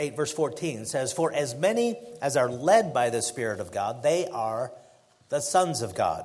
8 verse 14 says, "For as many as are led by the Spirit of God, they are the sons of God."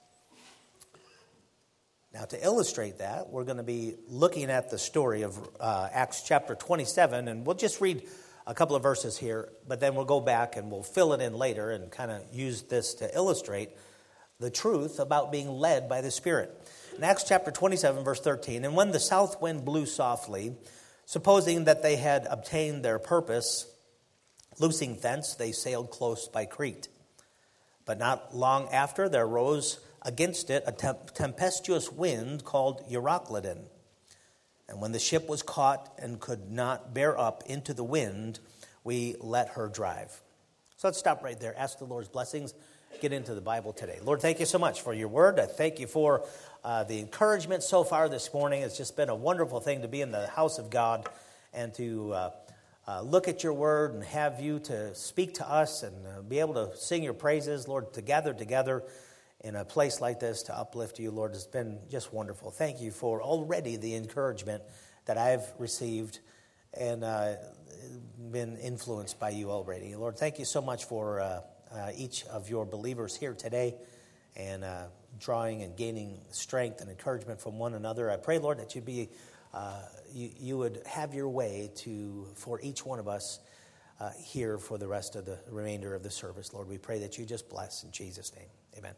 Now, to illustrate that, we're going to be looking at the story of Acts chapter 27, and we'll just read a couple of verses here, but then we'll go back and we'll fill it in later and kind of use this to illustrate the truth about being led by the Spirit. In Acts chapter 27, verse 13, "And when the south wind blew softly, supposing that they had obtained their purpose, loosing thence, they sailed close by Crete. But not long after there arose against it a tempestuous wind called Euroclydon. And when the ship was caught and could not bear up into the wind, we let her drive." So let's stop right there. Ask the Lord's blessings. Get into the Bible today. Lord, thank you so much for your word. I thank you for the encouragement so far this morning. It's just been a wonderful thing to be in the house of God and to look at your word and have you to speak to us and be able to sing your praises, Lord, to gather together in a place like this to uplift you, Lord. It's been just wonderful. Thank you for already the encouragement that I've received and been influenced by you already. Lord, thank you so much for each of your believers here today and drawing and gaining strength and encouragement from one another. I pray, Lord, that you would have your way for each one of us here for the rest of the remainder of the service. Lord, we pray that you just bless in Jesus' name. Amen.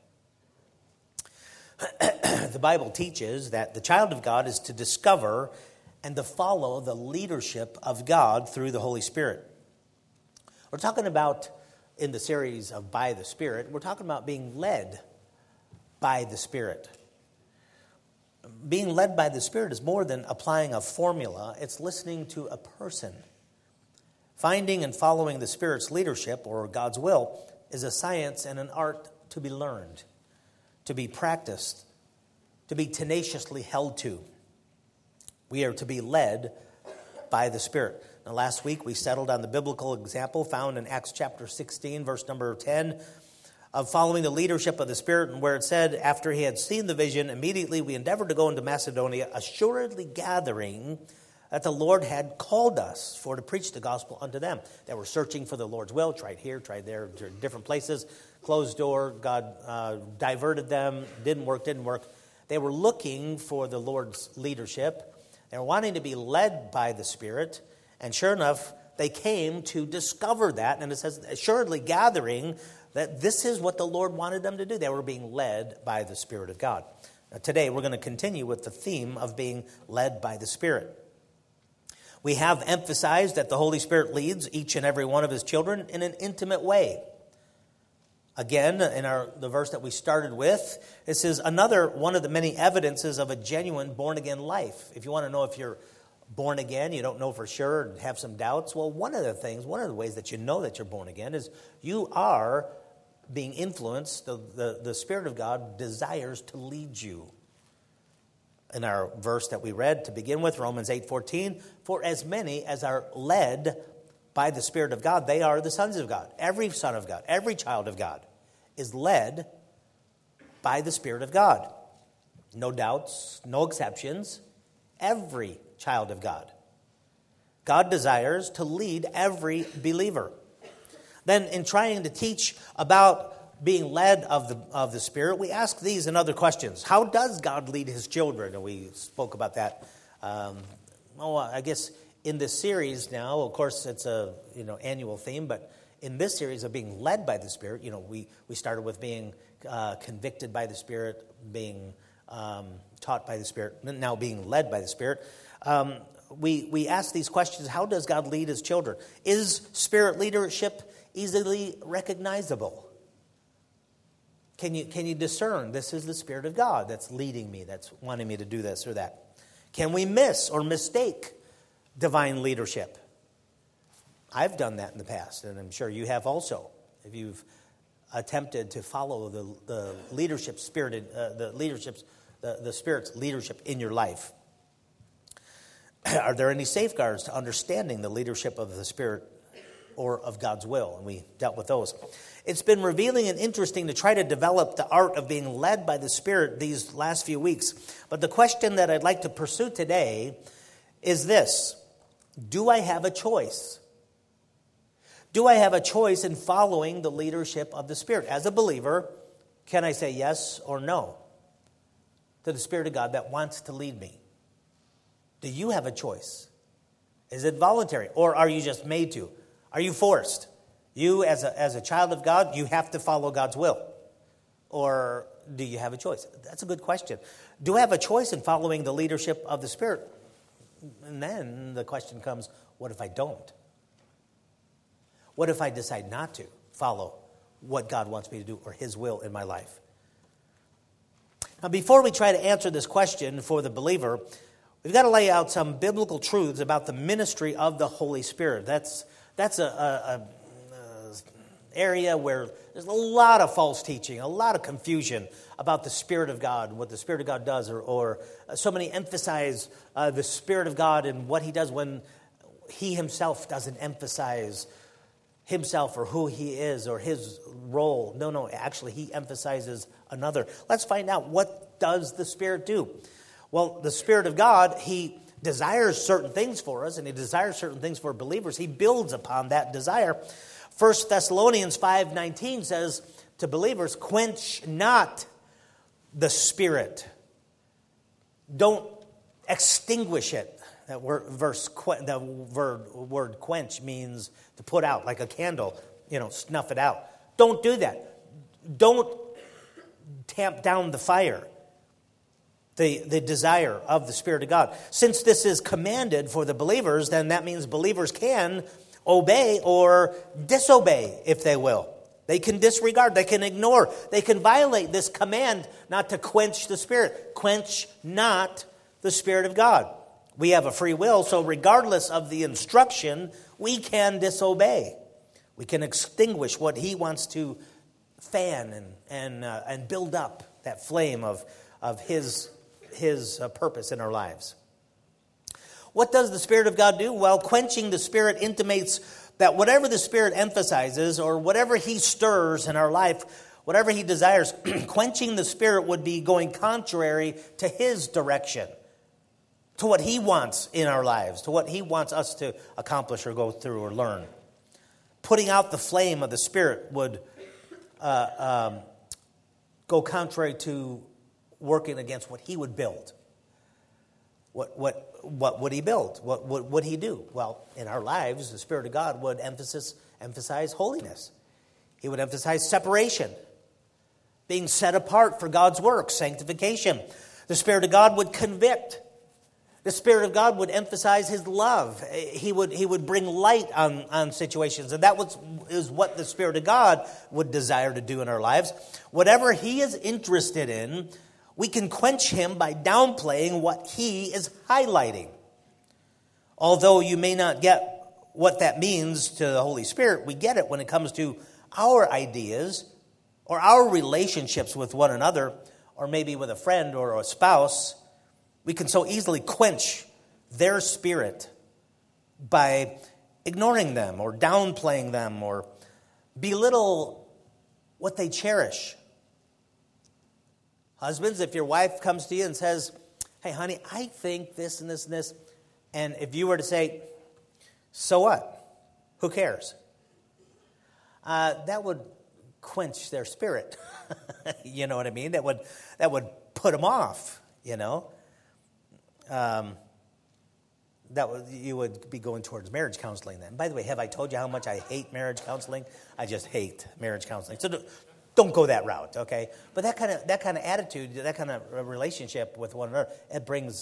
The Bible teaches that the child of God is to discover and to follow the leadership of God through the Holy Spirit. We're talking about, in the series of By the Spirit, we're talking about being led by the Spirit. Being led by the Spirit is more than applying a formula. It's listening to a person. Finding and following the Spirit's leadership, or God's will, is a science and an art to be learned, to be practiced, to be tenaciously held to. We are to be led by the Spirit. Now, last week we settled on the biblical example found in Acts chapter 16, verse number 10, of following the leadership of the Spirit, and where it said, "After he had seen the vision, immediately we endeavored to go into Macedonia, assuredly gathering that the Lord had called us for to preach the gospel unto them." They were searching for the Lord's will, tried here, tried there, different places, closed door, God diverted them, didn't work. They were looking for the Lord's leadership. They were wanting to be led by the Spirit, and sure enough, they came to discover that, and it says, assuredly gathering that this is what the Lord wanted them to do. They were being led by the Spirit of God. Now, today, we're going to continue with the theme of being led by the Spirit. We have emphasized that the Holy Spirit leads each and every one of his children in an intimate way. Again, in the verse that we started with, this is another one of the many evidences of a genuine born-again life. If you want to know if you're born again, you don't know for sure and have some doubts, well, one of the ways that you know that you're born again is you are being influenced. The Spirit of God desires to lead you. In our verse that we read to begin with, Romans 8:14, "For as many as are led by the Spirit of God, they are the sons of God." Every son of God, every child of God is led by the Spirit of God. No doubts, no exceptions. Every child of God. God desires to lead every believer. Then in trying to teach about being led of the Spirit, we ask these and other questions. How does God lead his children? And we spoke about that. I guess in this series now, of course, it's a annual theme, but in this series of being led by the Spirit, we started with being convicted by the Spirit, being taught by the Spirit, now being led by the Spirit. We ask these questions. How does God lead his children? Is Spirit leadership easily recognizable? Can you discern this is the Spirit of God that's leading me, that's wanting me to do this or that? Can we miss or mistake divine leadership? I've done that in the past, and I'm sure you have also. If you've attempted to follow the leadership spirit, the Spirit's leadership in your life. Are there any safeguards to understanding the leadership of the Spirit or of God's will? And we dealt with those. It's been revealing and interesting to try to develop the art of being led by the Spirit these last few weeks. But the question that I'd like to pursue today is this: do I have a choice? Do I have a choice in following the leadership of the Spirit? As a believer, can I say yes or no to the Spirit of God that wants to lead me? Do you have a choice? Is it voluntary, or are you just made to? Are you forced? You, as a child of God, you have to follow God's will. Or do you have a choice? That's a good question. Do I have a choice in following the leadership of the Spirit? And then the question comes, what if I don't? What if I decide not to follow what God wants me to do or His will in my life? Now, before we try to answer this question for the believer, we've got to lay out some biblical truths about the ministry of the Holy Spirit. That's a area where there's a lot of false teaching, a lot of confusion about the Spirit of God, what the Spirit of God does, or so many emphasize the Spirit of God and what He does when He Himself doesn't emphasize Himself or who He is or His role. No, actually He emphasizes another. Let's find out, what does the Spirit do? Well, the Spirit of God, He desires certain things for us, and He desires certain things for believers. He builds upon that desire. 1 Thessalonians 5:19 says to believers, quench not the Spirit. Don't extinguish it. That word quench means to put out, like a candle, snuff it out. Don't do that. Don't tamp down the fire, the desire of the Spirit of God. Since this is commanded for the believers, then that means believers can obey or disobey if they will. They can disregard, they can ignore, they can violate this command not to quench the Spirit. Quench not the Spirit of God. We have a free will, so regardless of the instruction, we can disobey. We can extinguish what He wants to fan and build up that flame of His purpose in our lives. What does the Spirit of God do? Well, quenching the Spirit intimates that whatever the Spirit emphasizes or whatever He stirs in our life, whatever He desires, quenching the Spirit would be going contrary to His direction, to what He wants in our lives, to what He wants us to accomplish or go through or learn. Putting out the flame of the Spirit would go contrary to working against what He would build. What would He build? What would He do? Well, in our lives, the Spirit of God would emphasize holiness. He would emphasize separation, being set apart for God's work, sanctification. The Spirit of God would convict. The Spirit of God would emphasize His love. He would bring light on situations. And that is what the Spirit of God would desire to do in our lives. Whatever He is interested in, we can quench Him by downplaying what He is highlighting. Although you may not get what that means to the Holy Spirit, we get it when it comes to our ideas or our relationships with one another, or maybe with a friend or a spouse. We can so easily quench their spirit by ignoring them or downplaying them or belittle what they cherish. Husbands, if your wife comes to you and says, hey, honey, I think this and this and this, and if you were to say, so what? Who cares? That would quench their spirit. You know what I mean? That would put them off, you would be going towards marriage counseling then. By the way, have I told you how much I hate marriage counseling? I just hate marriage counseling. So don't go that route, okay? But that kind of attitude, that kind of relationship with one another, it brings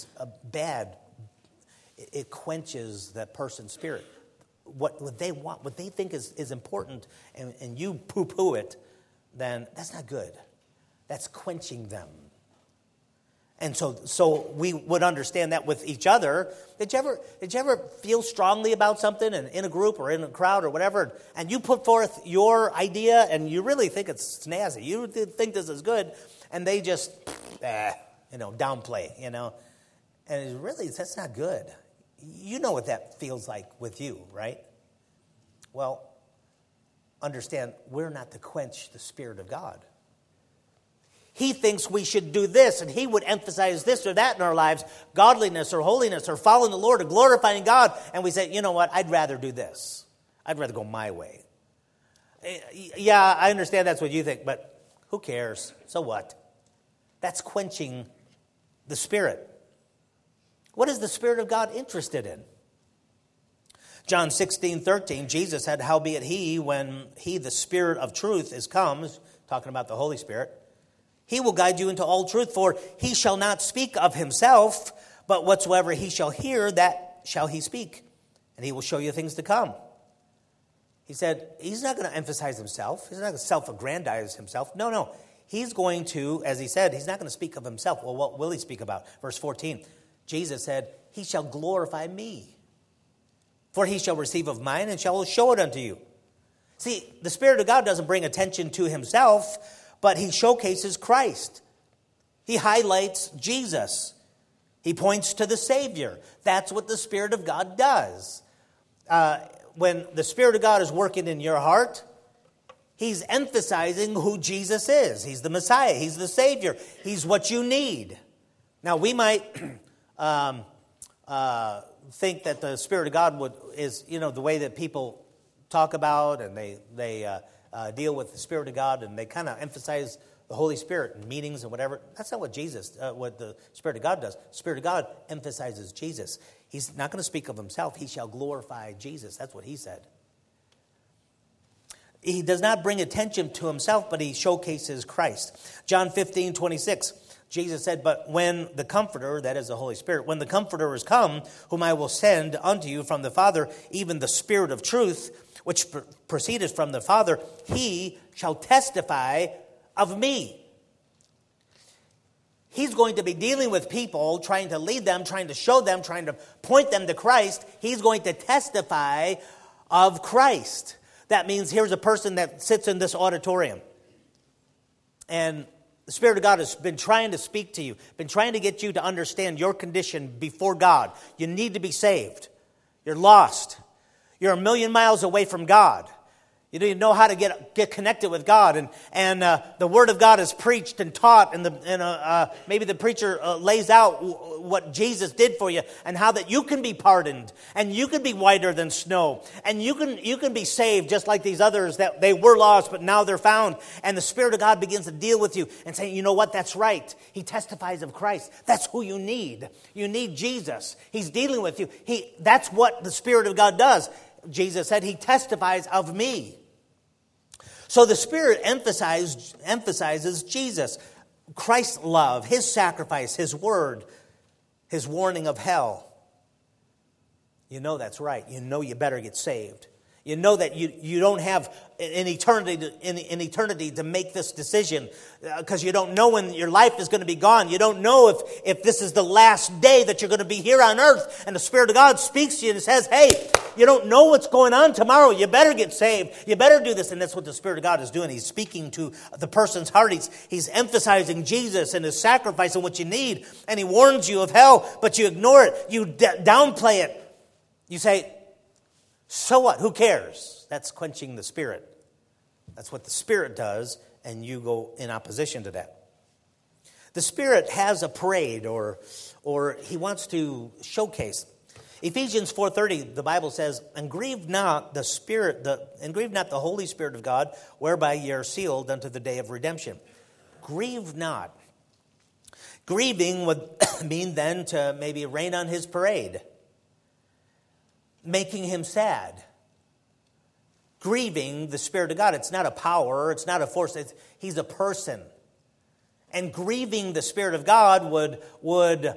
it quenches that person's spirit. What they want, what they think is important, and you poo-poo it, then that's not good. That's quenching them. And so we would understand that with each other. Did you ever feel strongly about something in a group or in a crowd or whatever, and you put forth your idea and you really think it's snazzy, you think this is good, and they just downplay, and that's not good. You know what that feels like with you, right? Well, understand, we're not to quench the Spirit of God. He thinks we should do this, and he would emphasize this or that in our lives, godliness or holiness or following the Lord or glorifying God. And we say, you know what, I'd rather do this. I'd rather go my way. Yeah, I understand that's what you think, but who cares? So what? That's quenching the Spirit. What is the Spirit of God interested in? John 16:13, Jesus said, howbeit he, when he, the Spirit of truth, is come, talking about the Holy Spirit, he will guide you into all truth, for he shall not speak of himself, but whatsoever he shall hear, that shall he speak, and he will show you things to come. He said, he's not going to emphasize himself. He's not going to self-aggrandize himself. No. He's going to, as he said, he's not going to speak of himself. Well, what will he speak about? Verse 14, Jesus said, he shall glorify me. For he shall receive of mine and shall show it unto you. See, the Spirit of God doesn't bring attention to himself, but he showcases Christ. He highlights Jesus. He points to the Savior. That's what the Spirit of God does. When the Spirit of God is working in your heart, he's emphasizing who Jesus is. He's the Messiah. He's the Savior. He's what you need. Now, we might think that the Spirit of God is the way that people talk about and they deal with the Spirit of God, and they kind of emphasize the Holy Spirit in meetings and whatever. That's not what what the Spirit of God does. The Spirit of God emphasizes Jesus. He's not going to speak of himself. He shall glorify Jesus. That's what he said. He does not bring attention to himself, but he showcases Christ. John 15:26. Jesus said, but when the Comforter, that is the Holy Spirit, when the Comforter is come, whom I will send unto you from the Father, even the Spirit of truth, which proceedeth from the Father, he shall testify of me. He's going to be dealing with people, trying to lead them, trying to show them, trying to point them to Christ. He's going to testify of Christ. That means here's a person that sits in this auditorium, and the Spirit of God has been trying to speak to you, been trying to get you to understand your condition before God. You need to be saved. You're lost. You're 1,000,000 miles away from God. You don't even know how to get connected with God. And the Word of God is preached and taught, and maybe the preacher lays out what Jesus did for you and how that you can be pardoned and you can be whiter than snow and you can be saved just like these others that they were lost but now they're found. And the Spirit of God begins to deal with you and say, you know what, that's right. He testifies of Christ. That's who you need. You need Jesus. He's dealing with you. That's what the Spirit of God does. Jesus said, he testifies of me. So the Spirit emphasizes Jesus, Christ's love, his sacrifice, his word, his warning of hell. You know that's right. You know you better get saved. You know that you don't have an eternity to make this decision because you don't know when your life is going to be gone. You don't know if this is the last day that you're going to be here on earth. And the Spirit of God speaks to you and says, hey, you don't know what's going on tomorrow. You better get saved. You better do this. And that's what the Spirit of God is doing. He's speaking to the person's heart. He's emphasizing Jesus and his sacrifice and what you need. And he warns you of hell, but you ignore it. You downplay it. You say, so what? Who cares? That's quenching the Spirit. That's what the Spirit does, and you go in opposition to that. The Spirit has a parade, or he wants to showcase. Ephesians 4:30, the Bible says, and grieve not the Holy Spirit of God, whereby ye are sealed unto the day of redemption. Grieve not. Grieving would mean then to maybe rain on his parade, making him sad. Grieving the Spirit of God. It's not a power. It's not a force. He's a person. And grieving the Spirit of God would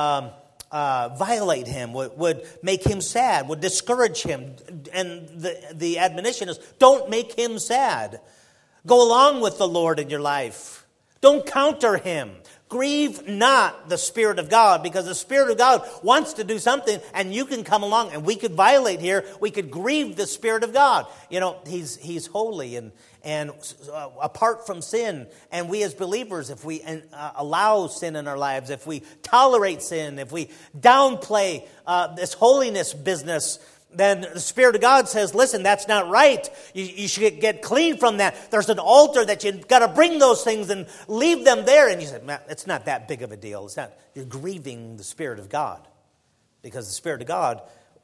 violate him, would make him sad, would discourage him. And the admonition is, don't make him sad. Go along with the Lord in your life. Don't counter him. Grieve not the Spirit of God, because the Spirit of God wants to do something, and you can come along, and we could violate here. We could grieve the Spirit of God. You know, He's holy and apart from sin. And we as believers, if we allow sin in our lives, if we tolerate sin, if we downplay this holiness business, then the Spirit of God says, listen, that's not right. You should get clean from that. There's an altar that you've got to bring those things and leave them there. And you said, man, it's not that big of a deal. It's not. You're grieving the Spirit of God, because the Spirit of God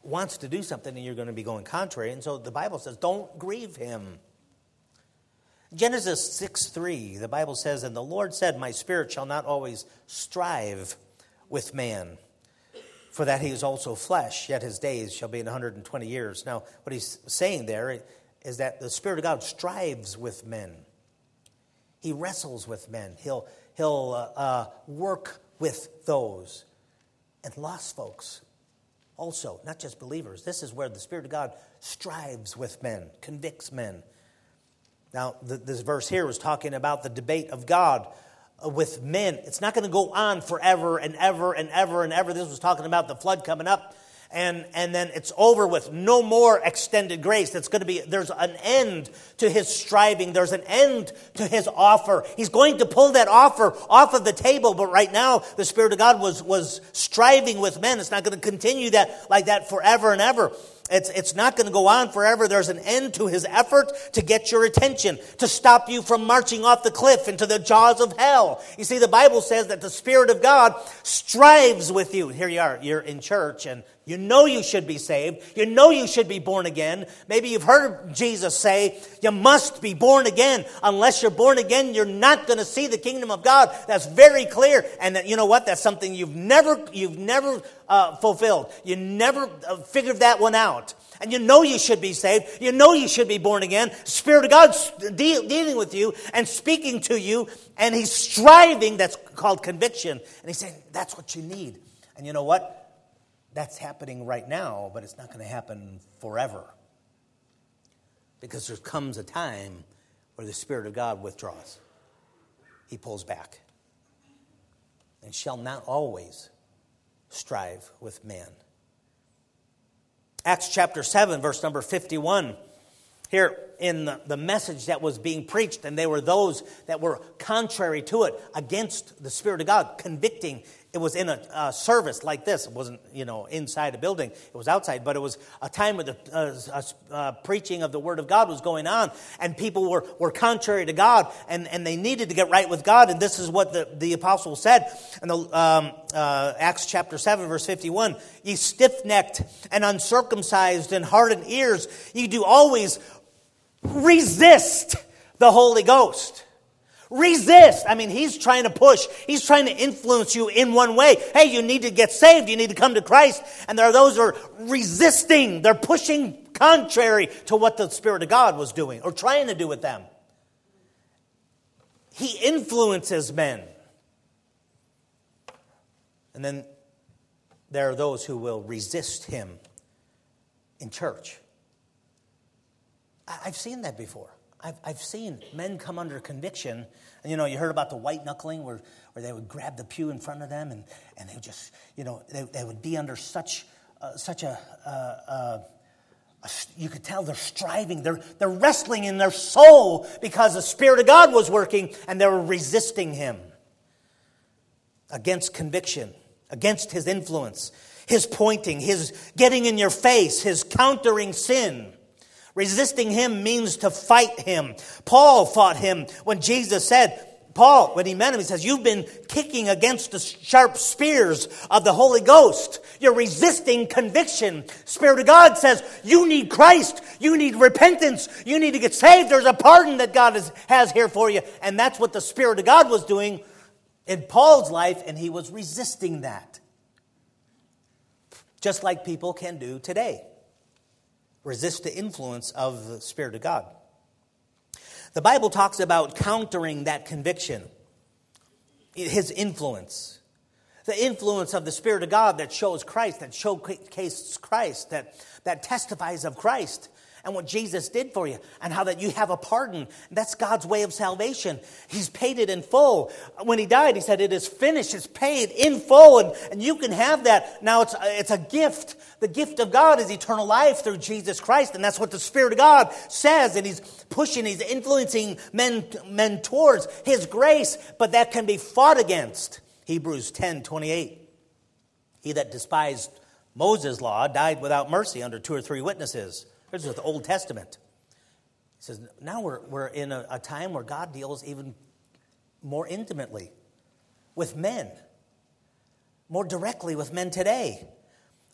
wants to do something and you're going to be going contrary. And so the Bible says, don't grieve him. Genesis 6:3, the Bible says, and the Lord said, my spirit shall not always strive with man, for that he is also flesh, yet his days shall be 120 years. Now, what he's saying there is that the Spirit of God strives with men. He wrestles with men. He'll work with those. And lost folks also, not just believers. This is where the Spirit of God strives with men, convicts men. Now, this verse here was talking about the debate of God with men. It's not going to go on forever and ever and ever and ever. This was talking about the flood coming up. And then it's over with no more extended grace. There's an end to his striving. There's an end to his offer. He's going to pull that offer off of the table. But right now, the Spirit of God was striving with men. It's not going to continue like that forever and ever. It's not going to go on forever. There's an end to his effort to get your attention, to stop you from marching off the cliff into the jaws of hell. You see, the Bible says that the Spirit of God strives with you. Here you are, you're in church, and you know you should be saved. You know you should be born again. Maybe you've heard Jesus say, you must be born again. Unless you're born again, you're not going to see the kingdom of God. That's very clear. And that, you know what? That's something you've never fulfilled. You never figured that one out. And you know you should be saved. You know you should be born again. The Spirit of God's dealing with you and speaking to you. And he's striving. That's called conviction. And he's saying, that's what you need. And you know what? That's happening right now, but it's not going to happen forever. Because there comes a time where the Spirit of God withdraws. He pulls back. And shall not always strive with man. Acts chapter 7, verse number 51. Here in the message that was being preached, and they were those that were contrary to it, against the Spirit of God, convicting. It was in a service like this. It wasn't, inside a building. It was outside, but it was a time where the preaching of the Word of God was going on, and people were contrary to God, and they needed to get right with God, and this is what the apostle said in Acts chapter 7, verse 51. Ye stiff-necked and uncircumcised and hardened ears, ye do always resist the Holy Ghost. Resist. I mean, he's trying to push. He's trying to influence you in one way. Hey, you need to get saved. You need to come to Christ. And there are those who are resisting. They're pushing contrary to what the Spirit of God was doing or trying to do with them. He influences men. And then there are those who will resist him in church. I've seen that before. I've seen men come under conviction. And, you heard about the white knuckling where they would grab the pew in front of them and they would just, they would be under such a you could tell they're striving. They're wrestling in their soul because the Spirit of God was working and they were resisting him against conviction, against his influence, his pointing, his getting in your face, his countering sin. Resisting him means to fight him. Paul fought him when Jesus said, Paul, when he met him, he says, you've been kicking against the sharp spears of the Holy Ghost. You're resisting conviction. Spirit of God says, you need Christ. You need repentance. You need to get saved. There's a pardon that God has here for you. And that's what the Spirit of God was doing in Paul's life, and he was resisting that. Just like people can do today. Resist the influence of the Spirit of God. The Bible talks about countering that conviction, his influence. The influence of the Spirit of God that shows Christ, that showcases Christ, that testifies of Christ and what Jesus did for you and how that you have a pardon. That's God's way of salvation. He's paid it in full. When he died, he said, it is finished. It's paid in full. And you can have that. Now it's a gift. The gift of God is eternal life through Jesus Christ. And that's what the Spirit of God says. And he's pushing, he's influencing men towards his grace. But that can be fought against. Hebrews 10:28. He that despised Moses' law died without mercy under 2 or 3 witnesses. This is the Old Testament. He says, now we're in a time where God deals even more intimately with men. More directly with men today.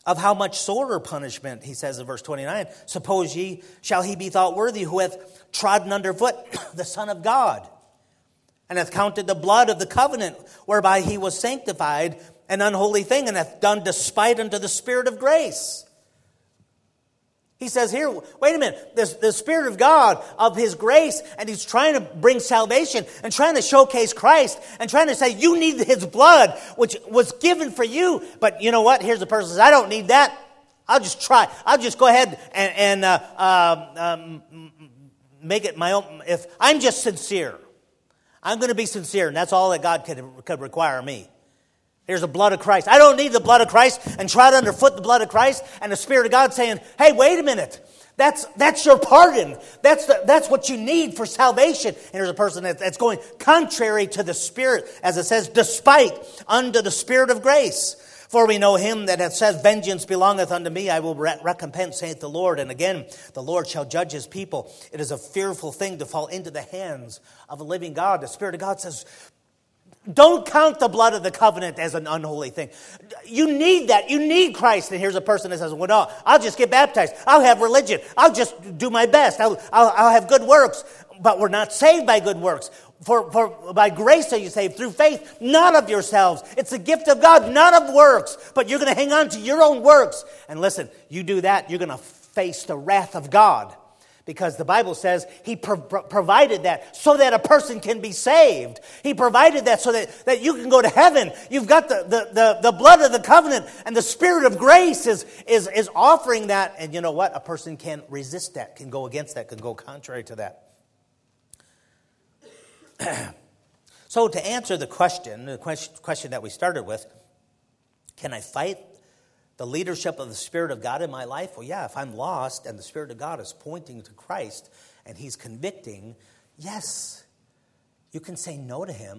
Of how much sorter punishment, he says in verse 29, suppose ye, shall he be thought worthy who hath trodden underfoot the Son of God, and hath counted the blood of the covenant whereby he was sanctified an unholy thing, and hath done despite unto the Spirit of grace. He says here, wait a minute, the Spirit of God, of His grace, and He's trying to bring salvation and trying to showcase Christ and trying to say, you need His blood, which was given for you. But you know what? Here's a person who says, I don't need that. I'll just try. I'll just go ahead and make it my own. If I'm just sincere, I'm going to be sincere, and that's all that God could require of me. Here's the blood of Christ. I don't need the blood of Christ and trod underfoot the blood of Christ and the Spirit of God saying, hey, wait a minute. That's your pardon. That's what you need for salvation. And here's a person that's going contrary to the Spirit, as it says, despite unto the Spirit of grace. For we know him that hath said, vengeance belongeth unto me, I will recompense, saith the Lord. And again, the Lord shall judge his people. It is a fearful thing to fall into the hands of a living God. The Spirit of God says, don't count the blood of the covenant as an unholy thing. You need that. You need Christ. And here's a person that says, well, no, I'll just get baptized. I'll have religion. I'll just do my best. I'll have good works. But we're not saved by good works. For by grace are you saved through faith, not of yourselves. It's a gift of God, not of works. But you're going to hang on to your own works. And listen, you do that, you're going to face the wrath of God. Because the Bible says He provided that so that a person can be saved. He provided that so that you can go to heaven. You've got the blood of the covenant, and the Spirit of grace is offering that. And you know what? A person can resist that, can go against that, can go contrary to that. So to answer the question that we started with, can I fight the leadership of the Spirit of God in my life? Well, yeah, if I'm lost and the Spirit of God is pointing to Christ and He's convicting, yes, you can say no to Him.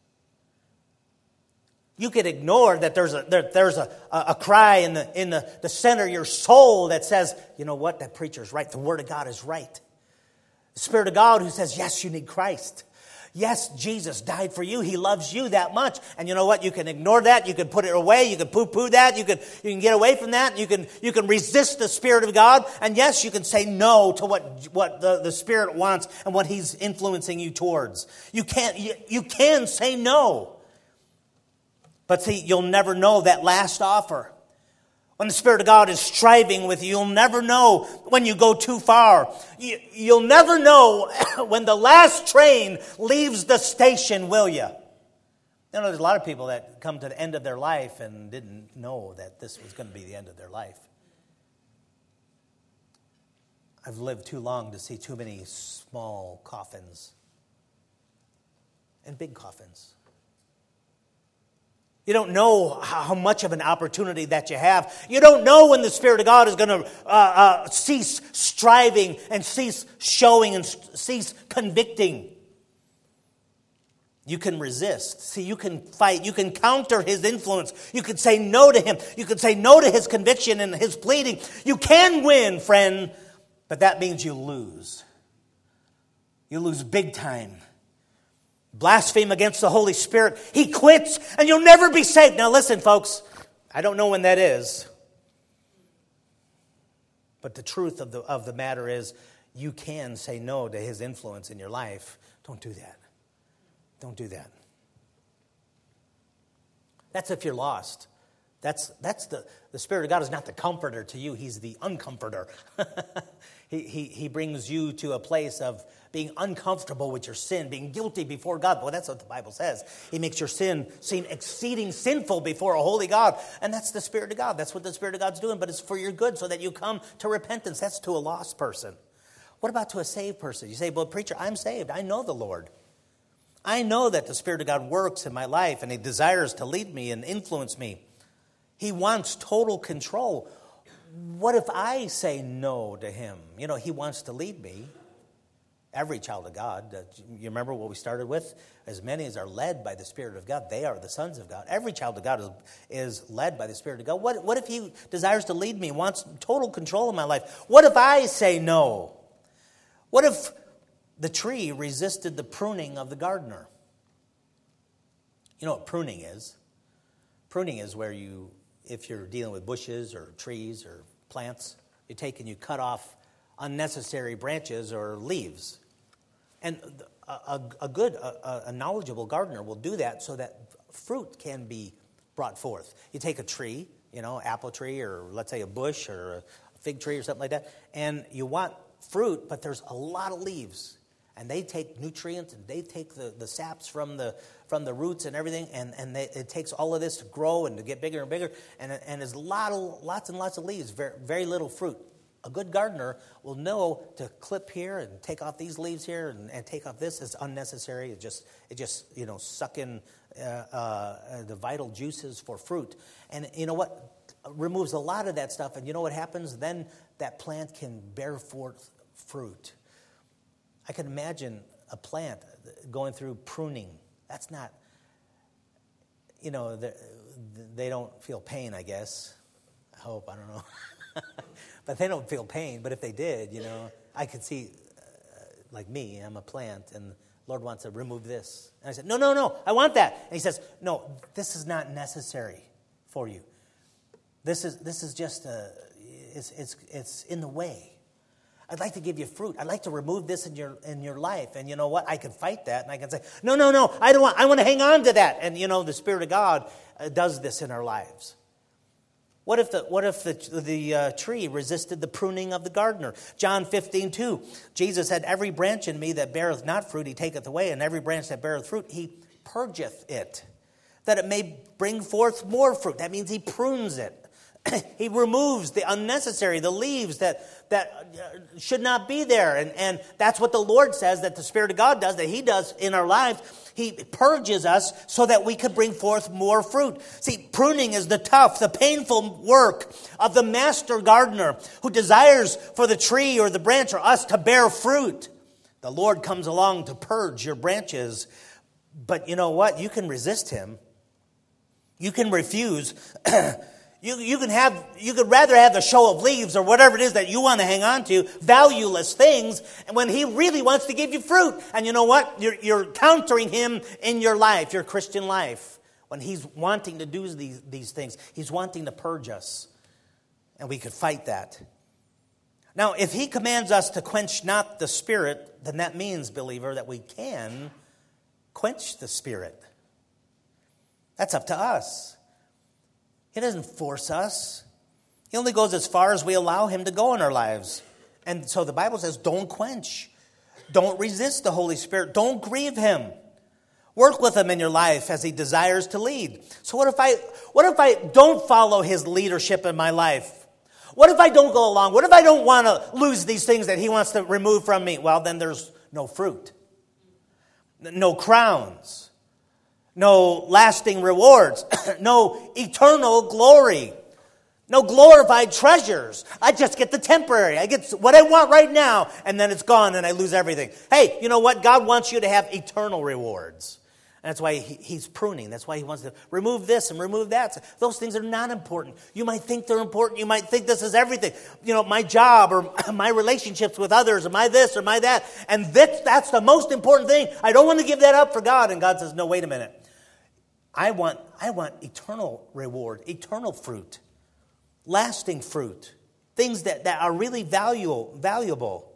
You could ignore that there's a cry in the center of your soul that says, you know what, that preacher's right. The Word of God is right. The Spirit of God who says, yes, you need Christ. Yes, Jesus died for you. He loves you that much. And you know what? You can ignore that. You can put it away. You can poo-poo that. You can get away from that. You can resist the Spirit of God. And yes, you can say no to what the Spirit wants and what He's influencing you towards. You can say no. But see, you'll never know that last offer. When the Spirit of God is striving with you, you'll never know when you go too far. You'll never know when the last train leaves the station, will you? You know, there's a lot of people that come to the end of their life and didn't know that this was going to be the end of their life. I've lived too long to see too many small coffins and big coffins. You don't know how much of an opportunity that you have. You don't know when the Spirit of God is going to cease striving and cease showing and cease convicting. You can resist. See, you can fight. You can counter His influence. You can say no to Him. You can say no to His conviction and His pleading. You can win, friend, but that means you lose. You lose big time. Blaspheme against the Holy Spirit, He quits, and you'll never be saved. Now listen, folks, I don't know when that is. But the truth of the matter is, you can say no to His influence in your life. Don't do that. Don't do that. That's if you're lost. That's the Spirit of God is not the comforter to you. He's the uncomforter. He brings you to a place of being uncomfortable with your sin, being guilty before God. Well, that's what the Bible says. He makes your sin seem exceeding sinful before a holy God. And that's the Spirit of God. That's what the Spirit of God's doing. But it's for your good so that you come to repentance. That's to a lost person. What about to a saved person? You say, well, preacher, I'm saved. I know the Lord. I know that the Spirit of God works in my life and He desires to lead me and influence me. He wants total control. What if I say no to Him? You know, He wants to lead me. Every child of God, you remember what we started with? As many as are led by the Spirit of God, they are the sons of God. Every child of God is led by the Spirit of God. What if He desires to lead me, wants total control of my life? What if I say no? What if the tree resisted the pruning of the gardener? You know what pruning is? Pruning is where you if you're dealing with bushes or trees or plants, you take and you cut off unnecessary branches or leaves. And a knowledgeable gardener will do that so that fruit can be brought forth. You take a tree, apple tree, or let's say a bush or a fig tree or something like that, and you want fruit, but there's a lot of leaves. And they take nutrients and they take the saps from the roots and everything, and it takes all of this to grow and to get bigger and bigger. And there's lots and lots of leaves, very, very little fruit. A good gardener will know to clip here and take off these leaves here and take off this. It's unnecessary. It just suck in the vital juices for fruit. And you know what? Removes a lot of that stuff. And you know what happens? Then that plant can bear forth fruit. I can imagine a plant going through pruning. That's not, they don't feel pain, I guess. I hope, I don't know. But they don't feel pain. But if they did, I could see, like me, I'm a plant, and the Lord wants to remove this. And I said, no, I want that. And he says, no, this is not necessary for you. This is just, it's in the way. I'd like to give you fruit. I'd like to remove this in your life. And you know what? I can fight that, and I can say, no, I don't want. I want to hang on to that. And the Spirit of God does this in our lives. What if the tree resisted the pruning of the gardener? John 15:2. Jesus said, "Every branch in me that beareth not fruit, he taketh away, and every branch that beareth fruit, he purgeth it, that it may bring forth more fruit." That means he prunes it. He removes the unnecessary, the leaves that should not be there. And that's what the Lord says that the Spirit of God does, that he does in our lives. He purges us so that we could bring forth more fruit. See, pruning is the tough, the painful work of the master gardener who desires for the tree or the branch or us to bear fruit. The Lord comes along to purge your branches. But you know what? You can resist him. You can refuse. You could rather have the show of leaves or whatever it is that you want to hang on to, valueless things, and when he really wants to give you fruit. And you know what? You're countering him in your life, your Christian life. When he's wanting to do these things, he's wanting to purge us. And we could fight that. Now, if he commands us to quench not the Spirit, then that means, believer, that we can quench the Spirit. That's up to us. He doesn't force us. He only goes as far as we allow him to go in our lives. And so the Bible says, don't quench. Don't resist the Holy Spirit. Don't grieve him. Work with him in your life as he desires to lead. So what if I don't follow his leadership in my life? What if I don't go along? What if I don't want to lose these things that he wants to remove from me? Well, then there's no fruit. No crowns. No lasting rewards, no eternal glory, no glorified treasures. I just get the temporary. I get what I want right now, and then it's gone, and I lose everything. Hey, you know what? God wants you to have eternal rewards. And that's why he's pruning. That's why he wants to remove this and remove that. Those things are not important. You might think they're important. You might think this is everything. My job or my relationships with others or my this or my that. And that's the most important thing. I don't want to give that up for God. And God says, no, wait a minute. I want eternal reward, eternal fruit, lasting fruit, things that are really valuable.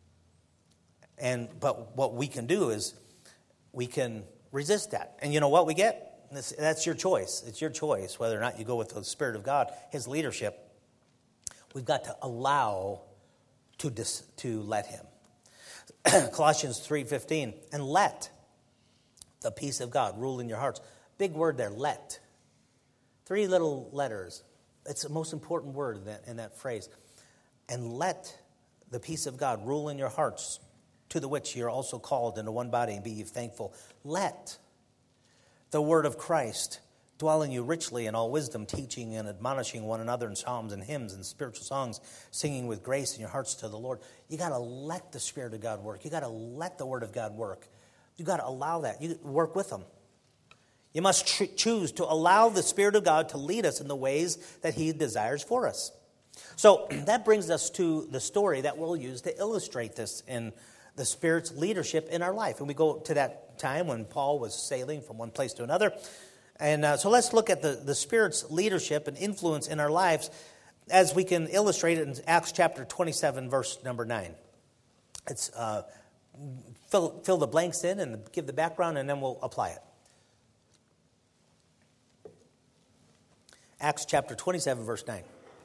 But what we can do is we can resist that. And you know what we get? That's your choice. It's your choice whether or not you go with the Spirit of God, his leadership. We've got to allow to let him. Colossians 3:15, and let the peace of God rule in your hearts. Big word there, let. 3 little letters. It's the most important word in that phrase. And let the peace of God rule in your hearts, to the which you're also called into one body, and be ye thankful. Let the word of Christ dwell in you richly in all wisdom, teaching and admonishing one another in psalms and hymns and spiritual songs, singing with grace in your hearts to the Lord. You got to let the Spirit of God work. You got to let the word of God work. You got to allow that. You work with them. You must choose to allow the Spirit of God to lead us in the ways that he desires for us. So that brings us to the story that we'll use to illustrate this in the Spirit's leadership in our life. And we go to that time when Paul was sailing from one place to another. And so let's look at the Spirit's leadership and influence in our lives as we can illustrate it in Acts chapter 27, verse number 9. It's fill the blanks in and give the background, and then we'll apply it. Acts chapter 27, verse 9.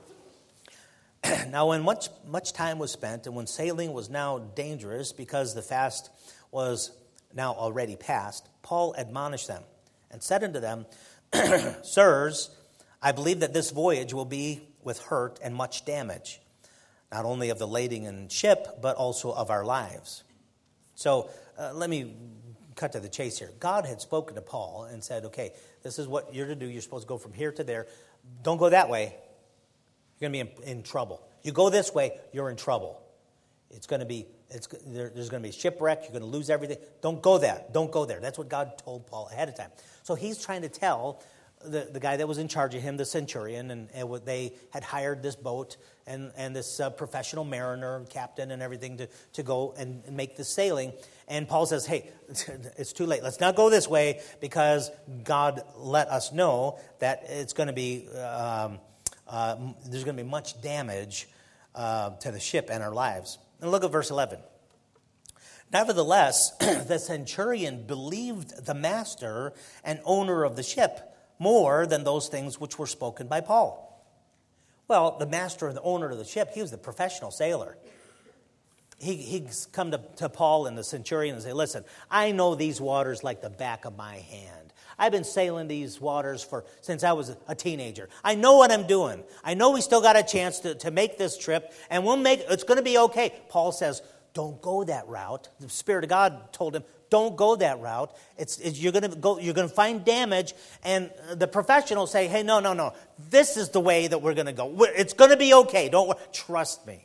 Now, when much time was spent, and when sailing was now dangerous because the fast was now already past, Paul admonished them and said unto them, Sirs, I believe that this voyage will be with hurt and much damage, not only of the lading and ship, but also of our lives. So let me cut to the chase here. God had spoken to Paul and said, okay, this is what you're to do. You're supposed to go from here to there. Don't go that way. You're going to be in trouble. You go this way, you're in trouble. There's going to be shipwreck. You're going to lose everything. Don't go there. Don't go there. That's what God told Paul ahead of time. So he's trying to tell the guy that was in charge of him, the centurion, and they had hired this boat and this professional mariner and captain and everything to go and make the sailing. And Paul says, hey, it's too late. Let's not go this way because God let us know that it's going to be there's going to be much damage to the ship and our lives. And look at verse 11. Nevertheless, the centurion believed the master and owner of the ship more than those things which were spoken by Paul. Well, the master and the owner of the ship, he was the professional sailor. He's come to Paul and the centurion and say, listen, I know these waters like the back of my hand. I've been sailing these waters since I was a teenager. I know what I'm doing. I know we still got a chance to make this trip, and it's going to be okay. Paul says, don't go that route. The Spirit of God told him, don't go that route. You're going to find damage, and the professionals say, hey, no. This is the way that we're going to go. It's going to be okay. Don't worry. Trust me.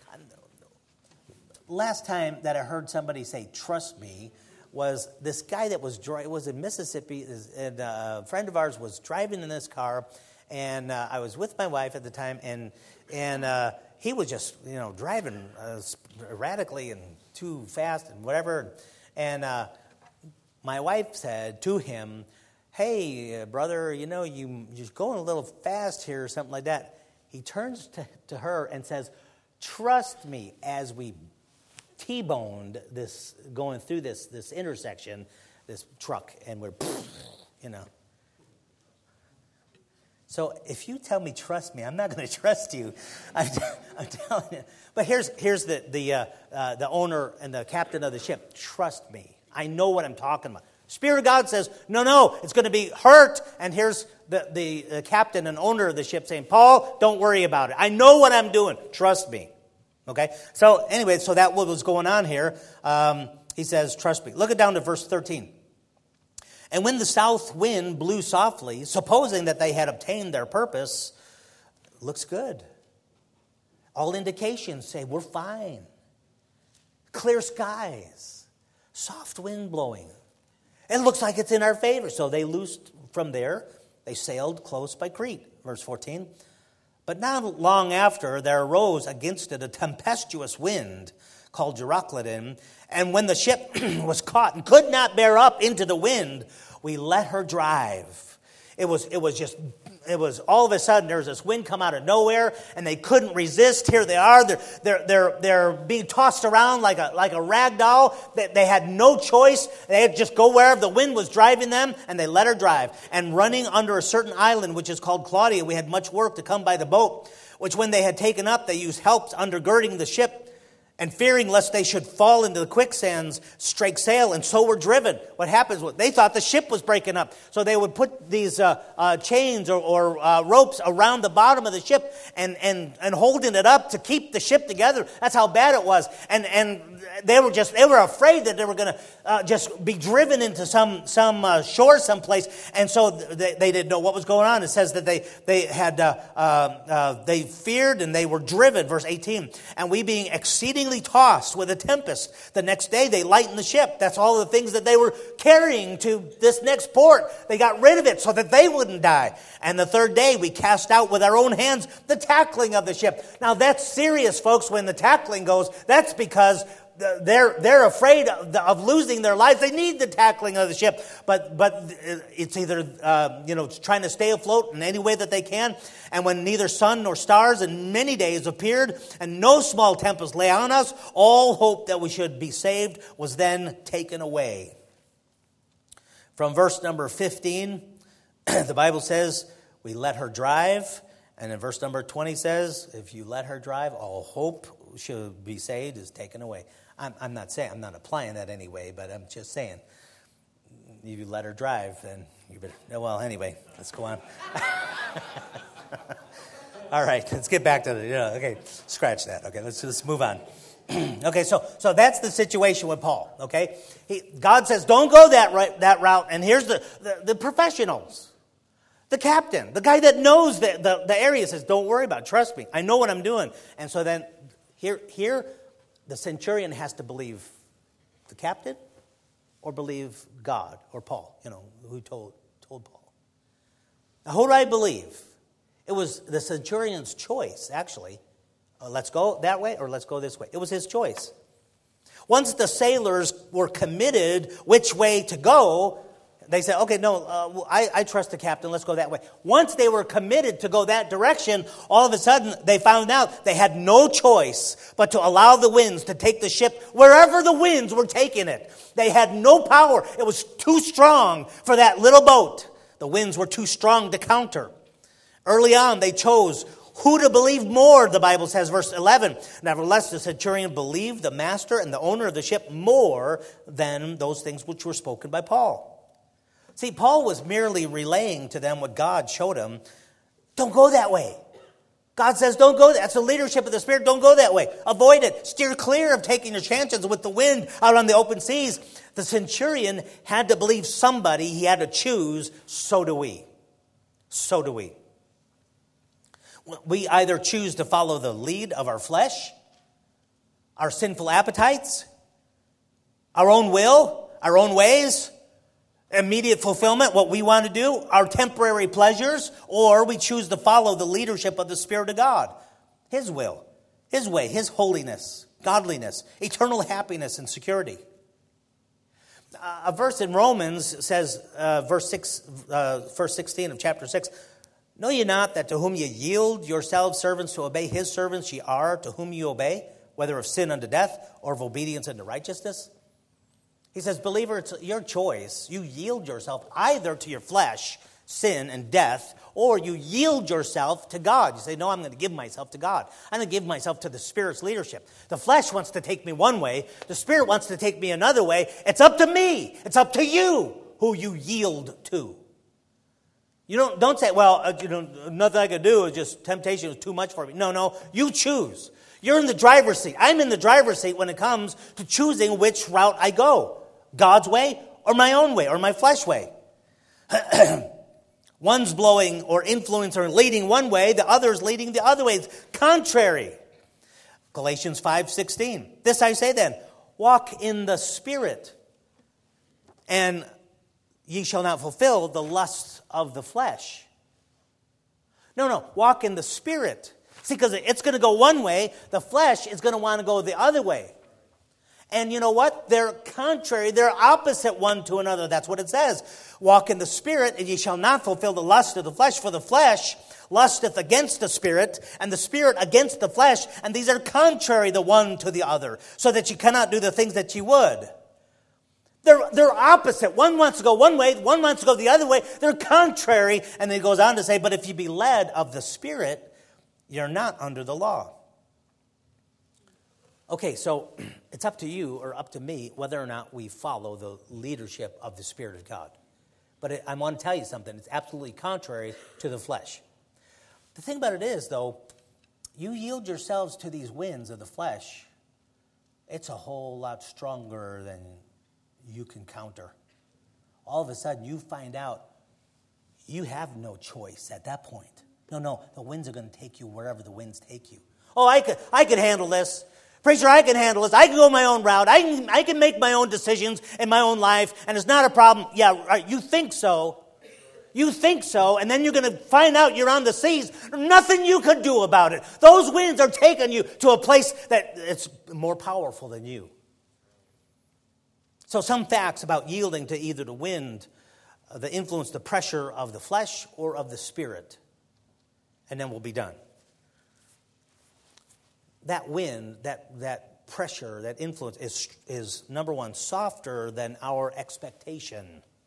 Last time that I heard somebody say, trust me, was this guy that was in Mississippi, and a friend of ours was driving in this car, and I was with my wife at the time, and he was just, driving erratically and too fast and whatever. And my wife said to him, hey, brother, you're going a little fast here or something like that. He turns to her and says, trust me, as we T-boned this, going through this intersection, this truck, and we're, So if you tell me trust me, I'm not going to trust you. I'm telling you. But here's the owner and the captain of the ship. Trust me. I know what I'm talking about. Spirit of God says, no, it's going to be hurt. And here's the captain and owner of the ship saying, Paul, don't worry about it. I know what I'm doing. Trust me. Okay? So anyway, so that what was going on here. He says, trust me. Look it down to verse 13. And when the south wind blew softly, supposing that they had obtained their purpose, looks good. All indications say we're fine. Clear skies. Soft wind blowing. It looks like it's in our favor. So they loosed from there. They sailed close by Crete. Verse 14. But not long after, there arose against it a tempestuous wind called Euroclydon. And when the ship was caught and could not bear up into the wind, we let her drive. It was all of a sudden there was this wind come out of nowhere, and they couldn't resist. Here they are. They're being tossed around like a rag doll. They had no choice. They had to just go wherever the wind was driving them, and they let her drive. And running under a certain island, which is called Claudia, we had much work to come by the boat, which when they had taken up, they used helps undergirding the ship, and fearing lest they should fall into the quicksands, strake sail, and so were driven. What happens was they thought the ship was breaking up. So they would put these chains or ropes around the bottom of the ship and holding it up to keep the ship together. That's how bad it was. And they were afraid that they were going to just be driven into some shore someplace. And so they didn't know what was going on. It says that they feared and they were driven. Verse 18. And we being exceedingly tossed with a tempest. The next day they lightened the ship. That's all the things that they were carrying to this next port. They got rid of it so that they wouldn't die. And the third day we cast out with our own hands the tackling of the ship. Now that's serious, folks. When the tackling goes, that's because they're afraid of losing their lives. They need the tackling of the ship, but it's either trying to stay afloat in any way that they can. And when neither sun nor stars in many days appeared, and no small tempest lay on us, all hope that we should be saved was then taken away. From verse number 15, the Bible says, we let her drive. And in verse number 20 says, if you let her drive, all hope should be saved is taken away. I'm not applying that anyway, but I'm just saying, if you let her drive, then you better, well, anyway, let's go on. All right, let's get back to okay, scratch that. Okay, let's move on. Okay, so that's the situation with Paul, okay? God says, don't go that route, and here's the professionals. The captain, the guy that knows the area says, don't worry about it, trust me, I know what I'm doing. And so then here the centurion has to believe the captain or believe God or Paul, who told Paul. Now, who do I believe? It was the centurion's choice, actually. Let's go that way or let's go this way. It was his choice. Once the sailors were committed which way to go, they said, okay, no, I trust the captain, let's go that way. Once they were committed to go that direction, all of a sudden they found out they had no choice but to allow the winds to take the ship wherever the winds were taking it. They had no power. It was too strong for that little boat. The winds were too strong to counter. Early on, they chose who to believe more, the Bible says, verse 11. Nevertheless, the centurion believed the master and the owner of the ship more than those things which were spoken by Paul. See, Paul was merely relaying to them what God showed him. Don't go that way. God says, don't go there. That's the leadership of the Spirit. Don't go that way. Avoid it. Steer clear of taking your chances with the wind out on the open seas. The centurion had to believe somebody. He had to choose. So do we. So do we. We either choose to follow the lead of our flesh, our sinful appetites, our own will, our own ways, immediate fulfillment, what we want to do, our temporary pleasures, or we choose to follow the leadership of the Spirit of God, His will, His way, His holiness, godliness, eternal happiness and security. A verse in Romans says, verse 16 of chapter 6, know ye not that to whom ye yield yourselves servants to obey his servants ye are, to whom ye obey, whether of sin unto death or of obedience unto righteousness? He says, believer, it's your choice. You yield yourself either to your flesh, sin and death, or you yield yourself to God. You say, no, I'm going to give myself to God. I'm going to give myself to the Spirit's leadership. The flesh wants to take me one way. The Spirit wants to take me another way. It's up to me. It's up to you who you yield to. You don't say, well, nothing I could do. Is just temptation is too much for me. No, you choose. You're in the driver's seat. I'm in the driver's seat when it comes to choosing which route I go. God's way or my own way or my flesh way. One's blowing or influencing or leading one way, the other's leading the other way. It's contrary. Galatians 5:16. This I say then, walk in the Spirit, and ye shall not fulfill the lusts of the flesh. No, walk in the Spirit. See, because it's going to go one way, the flesh is going to want to go the other way. And you know what? They're contrary. They're opposite one to another. That's what it says. Walk in the Spirit, and ye shall not fulfill the lust of the flesh. For the flesh lusteth against the Spirit, and the Spirit against the flesh. And these are contrary the one to the other, so that you cannot do the things that you would. They're opposite. One wants to go one way, one wants to go the other way. They're contrary. And then he goes on to say, but if you be led of the Spirit, you're not under the law. Okay, so it's up to you or up to me whether or not we follow the leadership of the Spirit of God. But I want to tell you something. It's absolutely contrary to the flesh. The thing about it is, though, you yield yourselves to these winds of the flesh, it's a whole lot stronger than you can counter. All of a sudden, you find out you have no choice at that point. No, the winds are going to take you wherever the winds take you. Oh, I could handle this. Preacher, I can handle this. I can go my own route. I can make my own decisions in my own life, and it's not a problem. Yeah, right, you think so. You think so, and then you're going to find out you're on the seas. Nothing you could do about it. Those winds are taking you to a place that it's more powerful than you. So some facts about yielding to either the wind, the influence, the pressure of the flesh or of the spirit. And then we'll be done. That wind, that pressure, that influence is number one, softer than our expectation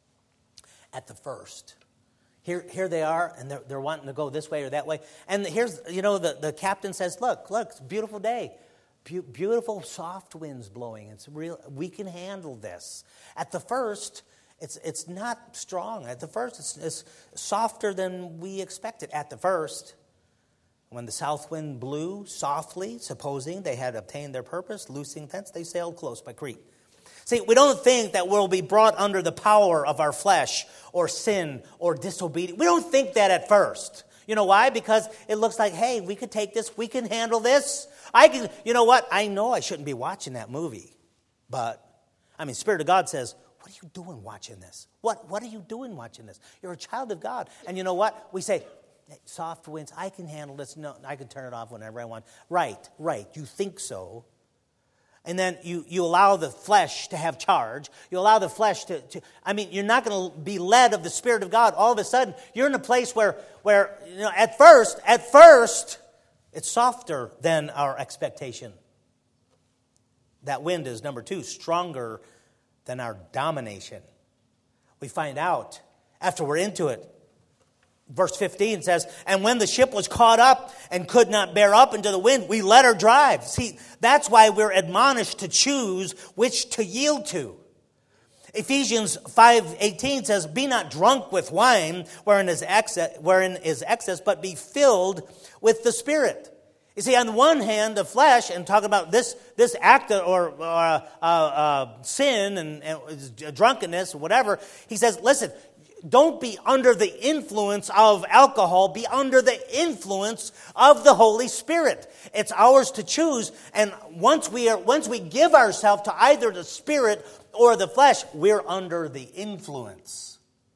at the first. Here they are, and they're wanting to go this way or that way. And here's, the captain says, look, it's a beautiful day. Beautiful soft winds blowing. It's real. We can handle this. At the first, it's not strong. At the first, it's softer than we expected. At the first, when the south wind blew softly, supposing they had obtained their purpose, loosing thence, they sailed close by Crete. See, we don't think that we'll be brought under the power of our flesh or sin or disobedience. We don't think that at first. You know why? Because it looks like, hey, we could take this, we can handle this. You know what? I know I shouldn't be watching that movie. But, Spirit of God says, what are you doing watching this? What are you doing watching this? You're a child of God. And you know what? We say, hey, soft winds, I can handle this. No, I can turn it off whenever I want. Right. You think so. And then you allow the flesh to have charge. You allow the flesh to you're not going to be led of the Spirit of God. All of a sudden, you're in a place where at first, it's softer than our expectation. That wind is, number two, stronger than our domination. We find out after we're into it. Verse 15 says, and when the ship was caught up and could not bear up into the wind, we let her drive. See, that's why we're admonished to choose which to yield to. Ephesians 5:18 says, be not drunk with wine wherein is excess, but be filled with the Spirit. You see, on the one hand, the flesh, and talking about this act or sin and drunkenness or whatever, he says, listen, don't be under the influence of alcohol. Be under the influence of the Holy Spirit. It's ours to choose. And once we give ourselves to either the Spirit or the flesh, we're under the influence.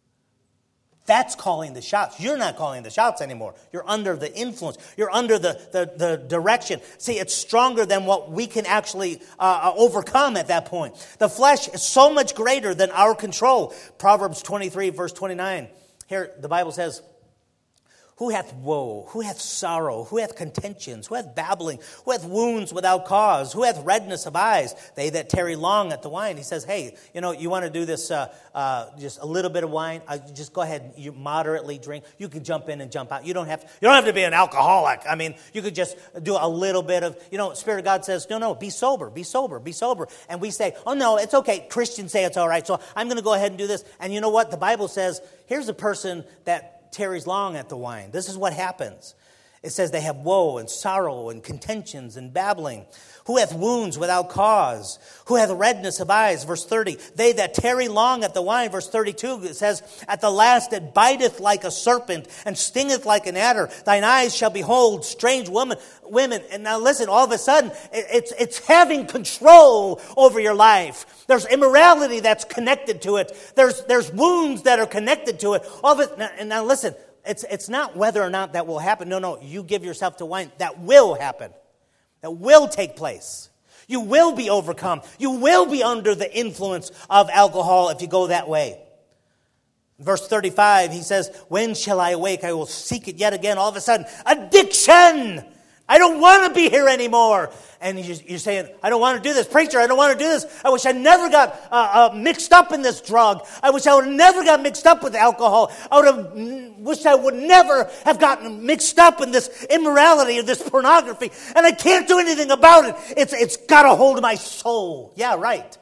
That's calling the shots. You're not calling the shots anymore. You're under the influence. You're under the direction. See, it's stronger than what we can actually overcome at that point. The flesh is so much greater than our control. Proverbs 23, verse 29. Here, the Bible says, who hath woe? Who hath sorrow? Who hath contentions? Who hath babbling? Who hath wounds without cause? Who hath redness of eyes? They that tarry long at the wine. He says, hey, you want to do this, just a little bit of wine? Just go ahead. You moderately drink. You can jump in and jump out. You don't have to be an alcoholic. You could just do a little bit of, Spirit of God says, no, be sober, be sober, be sober. And we say, oh, no, it's okay. Christians say it's all right. So I'm going to go ahead and do this. And you know what? The Bible says, here's a person that tarries long at the wine. This is what happens. It says they have woe and sorrow and contentions and babbling. Who hath wounds without cause? Who hath redness of eyes? Verse 30. They that tarry long at the wine. Verse 32, it says, at the last it biteth like a serpent and stingeth like an adder. Thine eyes shall behold strange women. And now listen, all of a sudden, it's having control over your life. There's immorality that's connected to it. There's wounds that are connected to it. All of it. And now listen, it's not whether or not that will happen. No, you give yourself to wine. That will happen. That will take place. You will be overcome. You will be under the influence of alcohol if you go that way. Verse 35, he says, when shall I awake? I will seek it yet again. All of a sudden, addiction! I don't want to be here anymore. And you're saying, I don't want to do this. Preacher, I don't want to do this. I wish I never got mixed up in this drug. I wish I would have never got mixed up with alcohol. Wish I would never have gotten mixed up in this immorality or this pornography. And I can't do anything about it. It's got a hold of my soul. Yeah, right.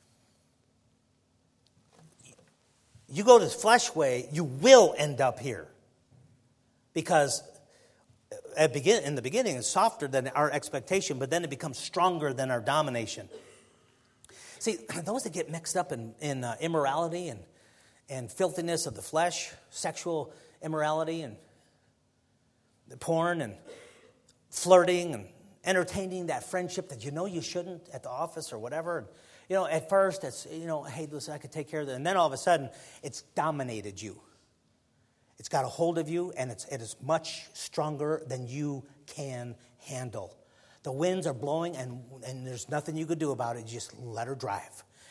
You go this flesh way, you will end up here. Because in the beginning, it's softer than our expectation, but then it becomes stronger than our domination. See, those that get mixed up in immorality and filthiness of the flesh, sexual immorality and porn and flirting and entertaining that friendship that you shouldn't at the office or whatever. At first it's, hey, listen, I could take care of that. And then all of a sudden, it's dominated you. It's got a hold of you, and it is much stronger than you can handle. The winds are blowing, and there's nothing you could do about it. You just let her drive.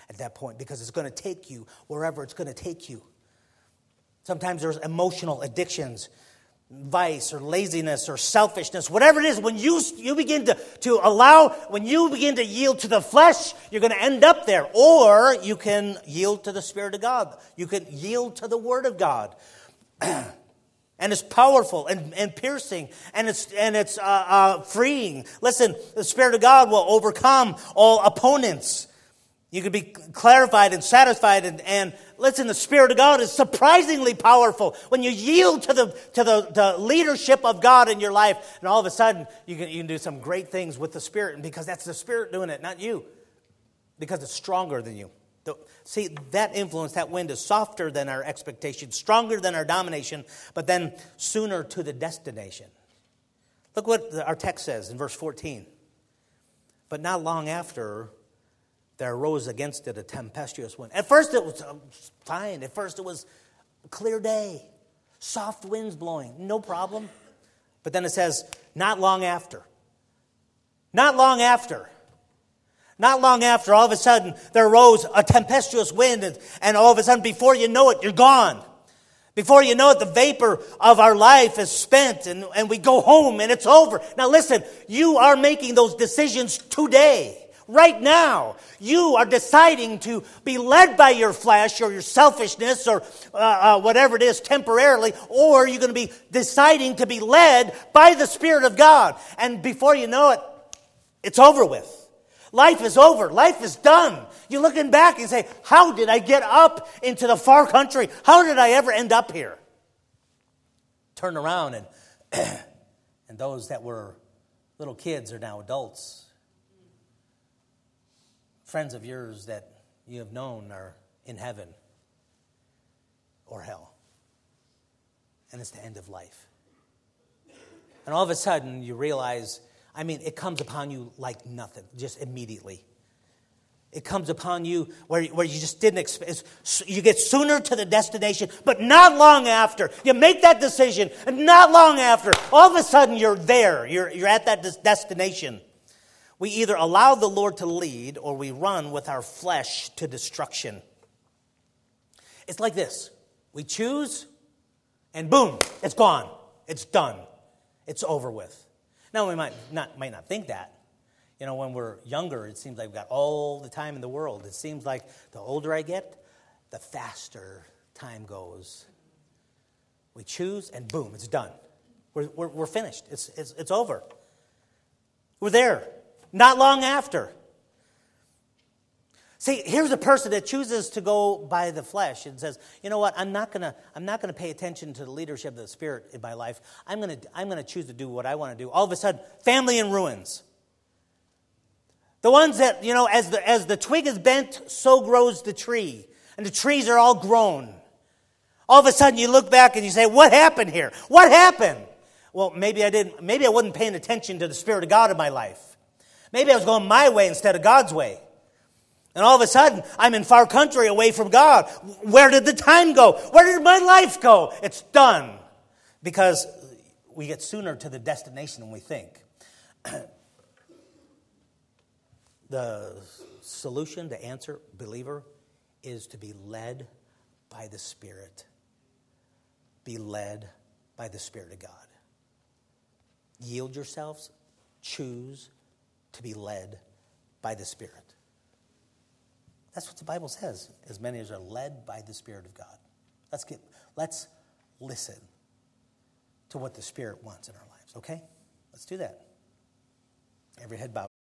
at that point because it's going to take you wherever it's going to take you. Sometimes there's emotional addictions, vice or laziness or selfishness, whatever it is. When you begin to allow, when you begin to yield to the flesh, you're going to end up there. Or you can yield to the Spirit of God. You can yield to the Word of God. And it's powerful and piercing, and it's freeing. Listen, the Spirit of God will overcome all opponents. You can be clarified and satisfied, and listen, the Spirit of God is surprisingly powerful when you yield to the leadership of God in your life, and all of a sudden you can do some great things with the Spirit, and because that's the Spirit doing it, not you, because it's stronger than you. See, that influence, that wind is softer than our expectation, stronger than our domination, but then sooner to the destination. Look what our text says in verse 14. But not long after, there arose against it a tempestuous wind. At first it was fine. At first it was a clear day. Soft winds blowing. No problem. But then it says, not long after. Not long after. Not long after, all of a sudden, there arose a tempestuous wind, and all of a sudden, before you know it, you're gone. Before you know it, the vapor of our life is spent, and we go home, and it's over. Now listen, you are making those decisions today. Right now, you are deciding to be led by your flesh or your selfishness or whatever it is temporarily, or you're going to be deciding to be led by the Spirit of God. And before you know it, it's over with. Life is over. Life is done. You're looking back and say, how did I get up into the far country? How did I ever end up here? Turn around and and those that were little kids are now adults. Friends of yours that you have known are in heaven or hell. And it's the end of life. And all of a sudden you realize, it comes upon you like nothing, just immediately. It comes upon you where you just didn't expect. You get sooner to the destination, but not long after. You make that decision, and not long after, all of a sudden you're there. You're at that destination. We either allow the Lord to lead, or we run with our flesh to destruction. It's like this. We choose, and boom, it's gone. It's done. It's over with. Now, we might not think that. When we're younger, it seems like we've got all the time in the world. It seems like the older I get, the faster time goes. We choose, and boom, it's done. We're finished. It's over. We're there. Not long after. See, here's a person that chooses to go by the flesh and says, you know what, I'm not gonna pay attention to the leadership of the Spirit in my life. I'm gonna choose to do what I want to do. All of a sudden, family in ruins. The ones that, as the twig is bent, so grows the tree. And the trees are all grown. All of a sudden you look back and you say, what happened here? What happened? Well, maybe I wasn't paying attention to the Spirit of God in my life. Maybe I was going my way instead of God's way. And all of a sudden, I'm in far country away from God. Where did the time go? Where did my life go? It's done. Because we get sooner to the destination than we think. The solution, the answer, believer, is to be led by the Spirit. Be led by the Spirit of God. Yield yourselves. Choose to be led by the Spirit. That's what the Bible says. As many as are led by the Spirit of God. Let's listen to what the Spirit wants in our lives. Okay? Let's do that. Every head bowed.